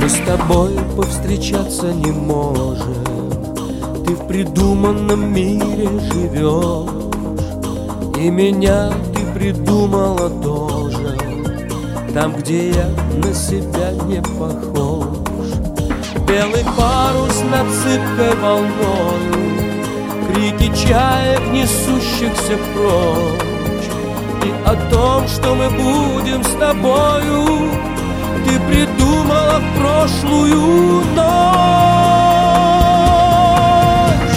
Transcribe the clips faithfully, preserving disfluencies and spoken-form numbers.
Мы с тобой повстречаться не можем. Ты в придуманном мире живешь, и меня ты придумала тоже, там, где я на себя не похож. Белый парус над зыбкой волною, крики чаек, несущихся прочь. И о том, что мы будем с тобою, ты придумала в прошлую ночь.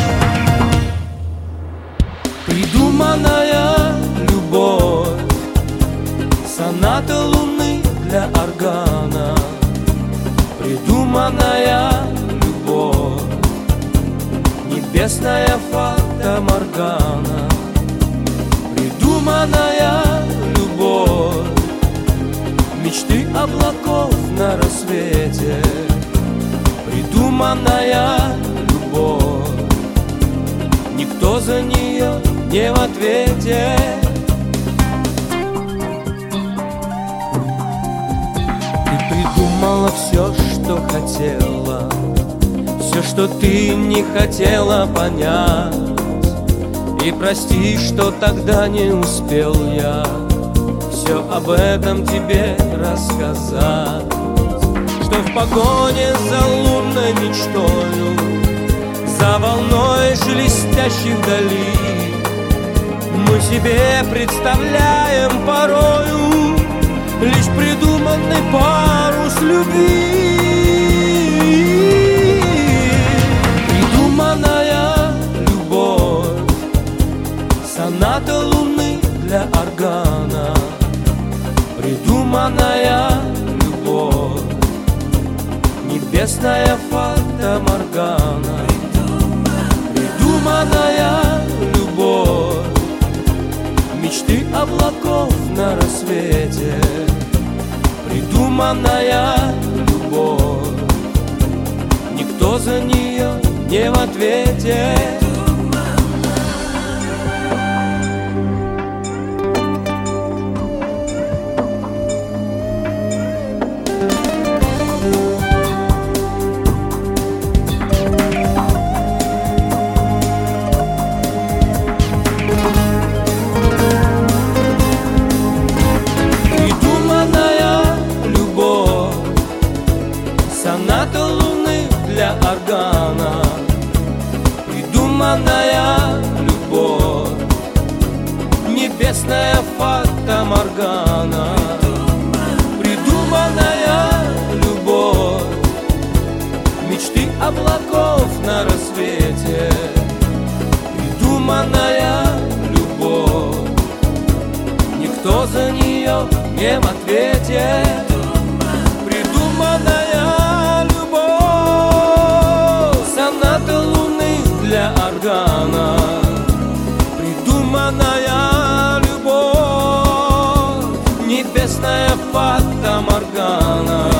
Придуманная любовь, соната луны для органа. Придуманная любовь, небесная фата-моргана. Придуманная любовь, мечты облаков на рассвете. Придуманная любовь, никто за нее не в ответе. Ты придумала все, что хотела, все, что ты не хотела понять. И прости, что тогда не успел я все об этом тебе рассказать. Что в погоне за лунной мечтою, за волной шелестящей вдали, мы себе представляем порою лишь придуманный парус любви. Придуманная любовь, соната луны для органа. Придуманная любовь, небесная фата-моргана. Придуманная любовь, мечты облаков на рассвете. Придуманная любовь, никто за нее не в ответе. Соната луны для органа. Придуманная любовь, небесная фата-моргана. Придуманная любовь, мечты облаков на рассвете. Придуманная любовь, никто за нее не в ответе. Придуманная соната луны для органа. Придуманная любовь, небесная фата-моргана.